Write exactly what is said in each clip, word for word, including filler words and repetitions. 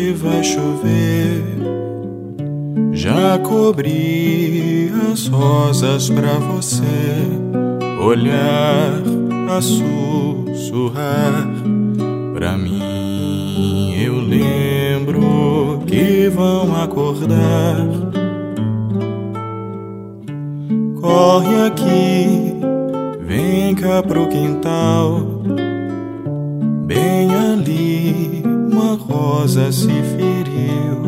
hoje vai chover. Já cobri as rosas pra você olhar a sussurrar pra mim. Eu lembro que vão acordar. Corre aqui, vem cá pro quintal. Bem ali uma rosa se feriu,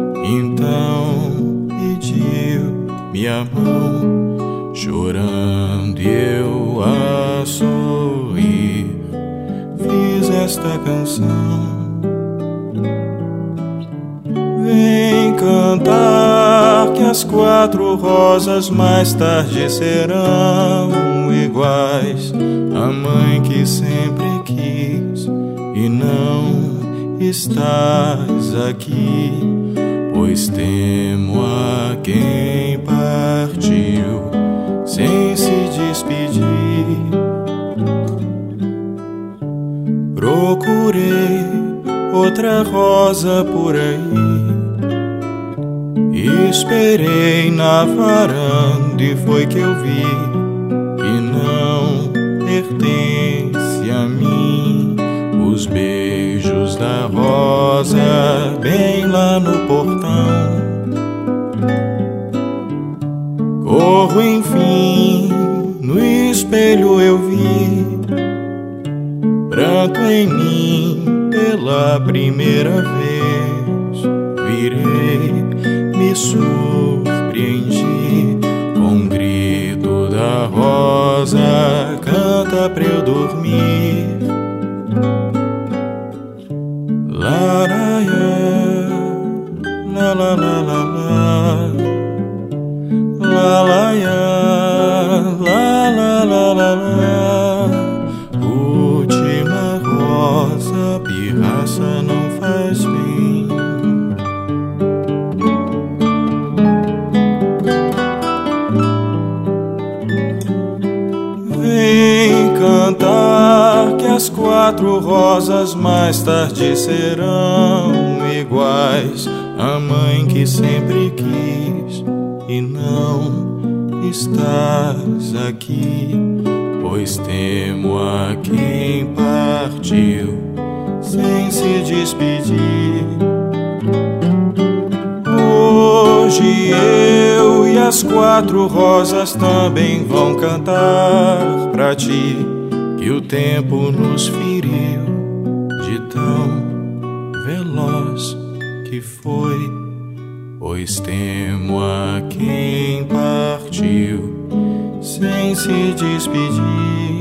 então pediu minha mão, chorando e eu a sorrir. Fiz esta canção. Vem cantar que as quatro rosas mais tarde serão iguais à mãe que sempre quis e não estás aqui, pois temo a quem partiu sem se despedir. Procurei outra rosa por aí, esperei na varanda e foi que eu vi que não pertence a mim. Os beijos da rosa bem lá no portão. Corro enfim, no espelho eu vi branco em mim pela primeira vez. Virei, me surpreendi com um grito da rosa, canta pra eu dormir. La la la la la la la la la la la la. Última rosa, pirraça não faz bem. Vem cantar que as quatro rosas mais tarde serão iguais à mãe que sempre quis e não estás aqui, pois temo a quem partiu sem se despedir. Hoje eu e as quatro rosas também vão cantar pra ti, que o tempo nos feriu de tão veloz que foi, pois temo a quem partiu sem se despedir.